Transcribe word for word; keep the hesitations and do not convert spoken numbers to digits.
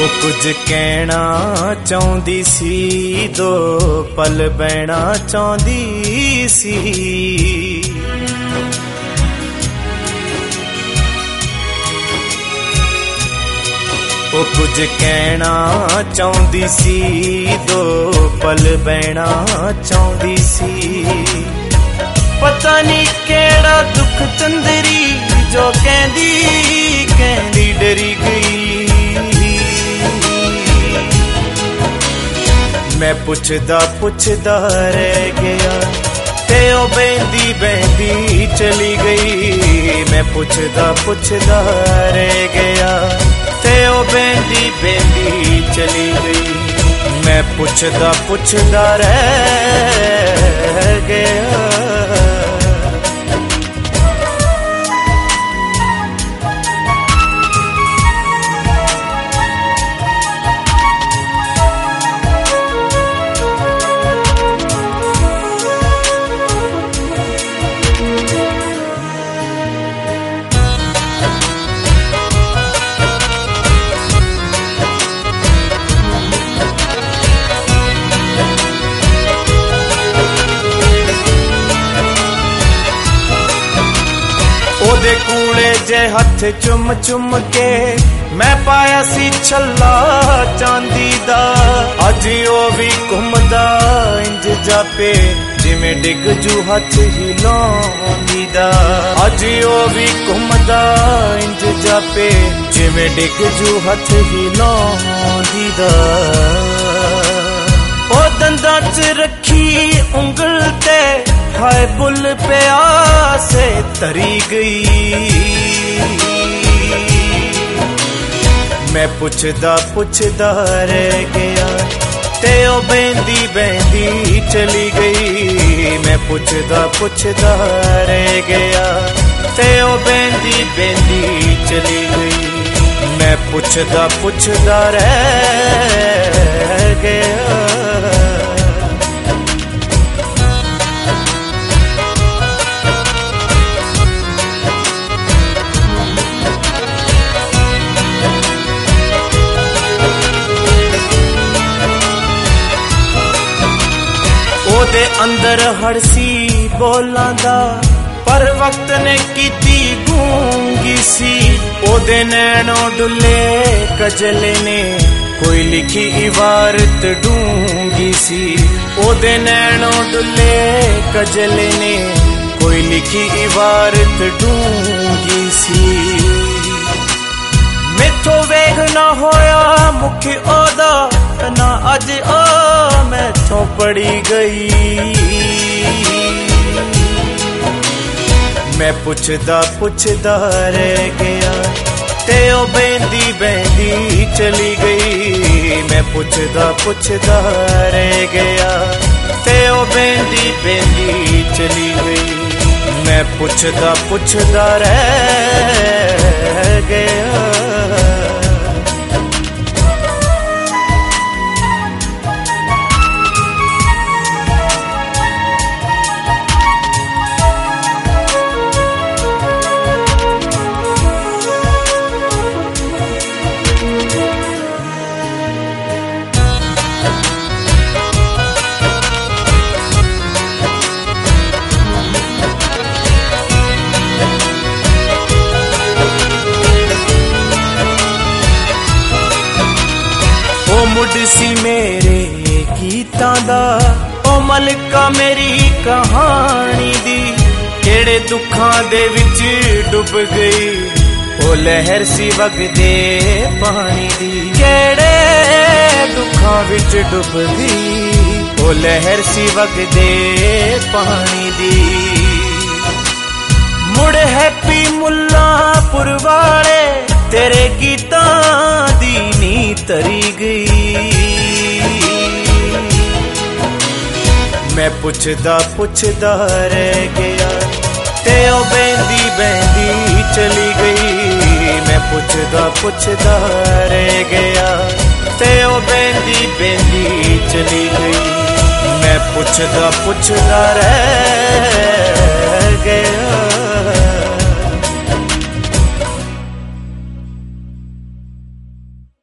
ਉਹ ਕੁਝ ਕਹਿਣਾ ਚਾਹੁੰਦੀ ਸੀ, ਦੋ ਪਲ ਬਹਿਣਾ ਚਾਹੁੰਦੀ ਸੀ। ਉਹ ਕੁਝ ਕਹਿਣਾ ਚਾਹੁੰਦੀ ਸੀ, ਦੋ ਪਲ ਬਹਿਣਾ ਚਾਹੁੰਦੀ ਸੀ। ਪਤਾ ਨਹੀਂ ਕਿਹੜਾ ਦੁੱਖ ਚੰਦਰੀ ਜੋ ਕਹਿੰਦੀ ਕਹਿੰਦੀ ਡਰੀ ਗਈ। ਮੈਂ ਪੁੱਛਦਾ ਪੁੱਛਦਾ ਰਹਿ ਗਿਆ ਤੇ ਉਹ ਬਹਿੰਦੀ ਬਹਿੰਦੀ ਚਲੀ ਗਈ। ਮੈਂ ਪੁੱਛਦਾ ਪੁੱਛਦਾ ਰਹਿ ਗਿਆ ਤੇ ਉਹ ਬਹਿੰਦੀ ਬਹਿੰਦੀ ਚਲੀ ਗਈ। ਮੈਂ ਪੁੱਛਦਾ ਪੁੱਛਦਾ ਰਹਿ ਗਿਆ। ਉਹਦੇ ਕੂਲੇ ਜੇ ਹੱਥ ਚੁੰਮ ਚੁੰਮ ਕੇ ਮੈਂ ਪਾਇਆ ਸੀ ਛੱਲਾ ਚਾਂਦੀ ਦਾ। ਅੱਜ ਉਹ ਵੀ ਘੁੰਮਦਾ ਇੰਜ ਜਾਪੇ ਜਿਵੇਂ ਡਿੱਗ ਜੂ ਹੱਥ ਹਿਲਾਉਂਦੀ ਦਾ। ਅੱਜ ਉਹ ਵੀ ਘੁੰਮਦਾ ਇੰਜ ਜਾਪੇ ਜਿਵੇਂ ਡਿੱਗ ਜੂ ਹੱਥ ਹਿਲਾਉਂਦੀ ਦਾ। ਉਹ ਦੰਦਾਂ 'ਚ ਰੱਖੀ ਉਂਗਲ ਤੇ ਹਾਏ ਬੁੱਲ ਪਿਆਸੇ ਤਰੀ ਗਈ। ਮੈਂ ਪੁੱਛਦਾ ਪੁੱਛਦਾ ਰਹਿ ਗਿਆ ਤੇ ਉਹ ਬਹਿੰਦੀ ਬਹਿੰਦੀ ਚਲੀ ਗਈ। ਮੈਂ ਪੁੱਛਦਾ ਪੁੱਛਦਾ ਰਹਿ ਗਿਆ ਤੇ ਉਹ ਬਹਿੰਦੀ ਬਹਿੰਦੀ ਚਲੀ ਗਈ। ਮੈਂ ਪੁੱਛਦਾ ਪੁੱਛਦਾ ਰਹਿ ਗਿਆ। ਉਹਦੇ ਅੰਦਰ ਹੜਸੀ ਬੋਲਾਂ ਦਾ ਪਰ ਵਕਤ ਨੇ ਕੀਤੀ ਗੂੰਗੀ ਸੀ। ਉਹਦੇ ਨੈਣੋਂ ਡੁੱਲੇ ਕਜਲੇ ਨੇ ਕੋਈ ਲਿਖੀ ਇਬਾਰਤ ਡੂੰਗੀ ਸੀ। ਉਹਦੇ ਨੈਣੋਂ ਡੁੱਲੇ ਕਜਲੇ ਨੇ ਕੋਈ ਲਿਖੀ ਇਬਾਰਤ ਡੂੰਗੀ ਸੀ। ਮੈਥੋਂ ਵੇਖ ਨਾ ਹੋਇਆ ਮੁਖ ਉਹਦਾ ਨਾ ਅੱਜ ਉਹ ਮੈਥੋਂ ਪੜੀ ਗਈ। ਮੈਂ ਪੁੱਛਦਾ ਪੁੱਛਦਾ ਰਹਿ ਗਿਆ ਤੇ ਉਹ ਬਹਿੰਦੀ ਬਹਿੰਦੀ ਚਲੀ ਗਈ। ਮੈਂ ਪੁੱਛਦਾ ਪੁੱਛਦਾ ਰਹਿ ਗਿਆ ਤੇ ਉਹ ਬਹਿੰਦੀ ਬਹਿੰਦੀ ਚਲੀ ਗਈ। ਮੈਂ ਪੁੱਛਦਾ ਪੁੱਛਦਾ ਰਹਿ ਗਿਆ। ਮੁੱਢ ਸੀ ਮੇਰੇ ਗੀਤਾਂ ਦਾ, ਉਹ ਮਲਕਾ ਮੇਰੀ ਕਹਾਣੀ ਦੀ। ਕਿਹੜੇ ਦੁੱਖਾਂ ਦੇ ਵਿੱਚ ਡੁੱਬ ਗਈ, ਉਹ ਲਹਿਰ ਸੀ ਵਗਦੇ ਪਾਣੀ ਦੀ। ਕਿਹੜੇ ਦੁੱਖਾਂ ਵਿੱਚ ਡੁੱਬ ਗਈ, ਉਹ ਲਹਿਰ ਸੀ ਵਗਦੇ ਪਾਣੀ ਦੀ। ਮੁੜ ਹੈਪੀ ਮੁੱਲਾਂਪੁਰ ਵਾਲੇ ਤੇਰੇ ਗੀਤਾਂ ਦੀ ਨੀ ਤਰੀ ਗਈ। ਮੈਂ ਪੁੱਛਦਾ ਪੁੱਛਦਾ ਰਹਿ ਗਿਆ ਤੇ ਉਹ ਬਹਿੰਦੀ ਬਹਿੰਦੀ ਚਲੀ ਗਈ। ਮੈਂ ਪੁੱਛਦਾ ਪੁੱਛਦਾ ਰਹਿ ਗਿਆ ਤੇ ਉਹ ਬਹਿੰਦੀ ਬਹਿੰਦੀ ਚਲੀ ਗਈ। ਮੈਂ ਪੁੱਛਦਾ ਪੁੱਛਦਾ ਰਹਿ ਗਿਆ।